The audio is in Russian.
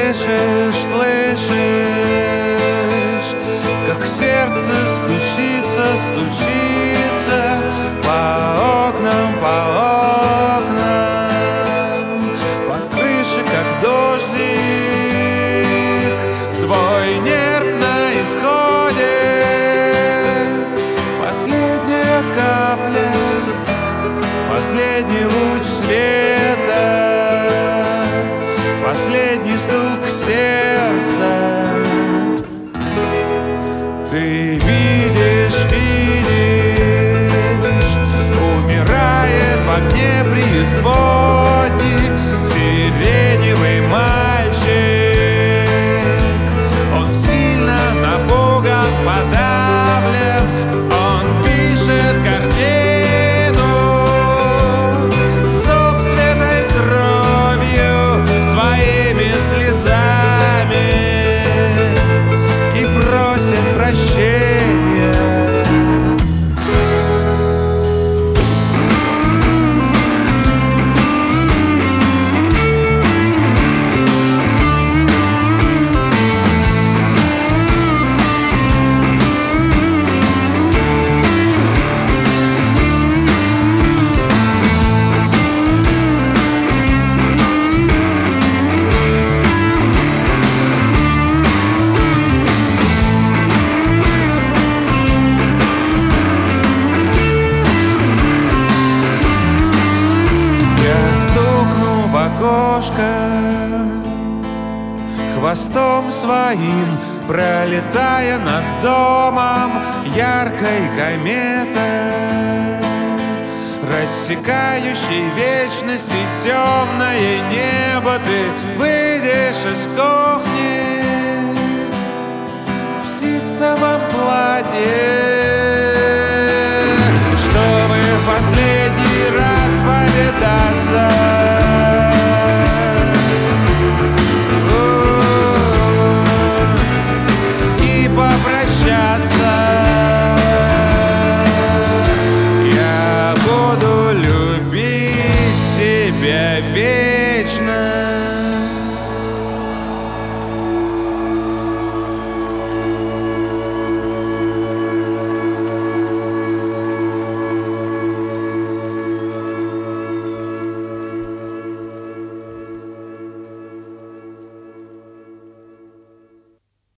слышишь, слышишь, как сердце стучится, стучится по окнам, по окнам, по крыше, как дождик, твой нерв на исходе. Последняя капля, последний луч света, последний стук сердца. Ты видишь, видишь, умирает в огне преисподней сиреневый мальчик. Он сильно напуган, подавлен, он пишет картину собственной кровью, своими слезами и просит прощения. Окошко хвостом своим, пролетая над домом яркой кометой, рассекающей вечность и темное небо, ты выйдешь из кухни в ситцевом платье